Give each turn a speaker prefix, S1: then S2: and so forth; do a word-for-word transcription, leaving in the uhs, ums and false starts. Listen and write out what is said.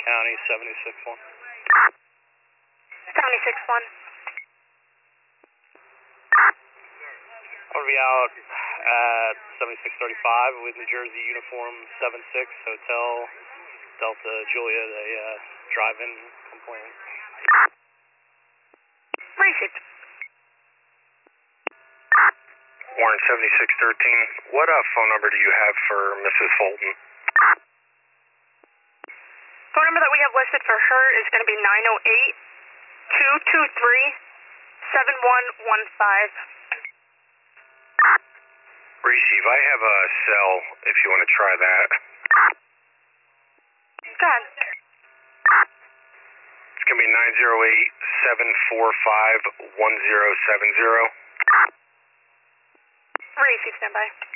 S1: County, seventy-six one.
S2: seventy-six one.
S1: I'm going to be out at seventy-six thirty-five with New Jersey Uniform seven six Hotel Delta Julia, the uh, drive-in complaint.
S2: Received.
S3: Warren seventy-six thirteen, what uh, phone number do you have for Missus Fulton?
S2: Phone number that we have listed for her is going to be nine oh eight, two two three, seven one one five.
S3: Receive, I have a cell if you want to try that.
S2: Go ahead.
S3: It's going to be nine oh eight, seven four five, one oh seven oh.
S2: Receive, standby.